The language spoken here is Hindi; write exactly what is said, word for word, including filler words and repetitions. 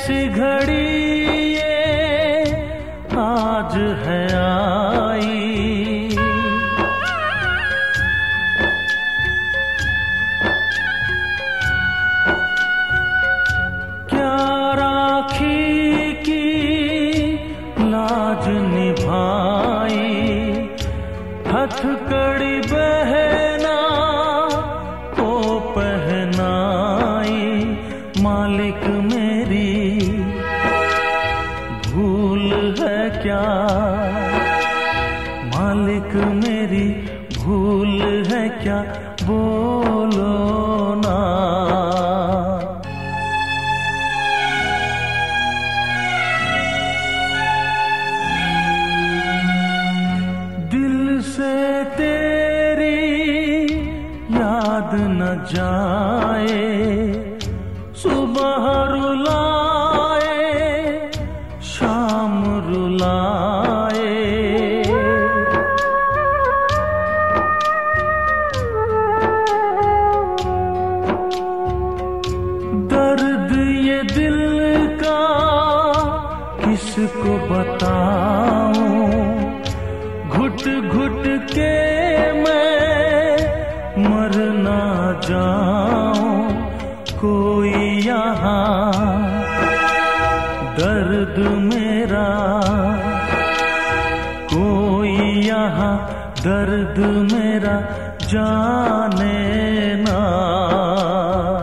ऐसी घड़ी ये आज है आई, क्या राखी की लाज निभाई, हथकड़ी बहना को पहनाई। मालिक मेरी भूल है क्या, मालिक मेरी भूल है क्या, बोलो ना। दिल से तेरी याद न जाए, सुबह रुलाए शाम रुलाए। दर्द ये दिल का किसको बताऊं, घुट घुट के मैं मर ना जाऊं। कोई यहाँ दर्द मेरा, कोई यहाँ दर्द मेरा जाने ना।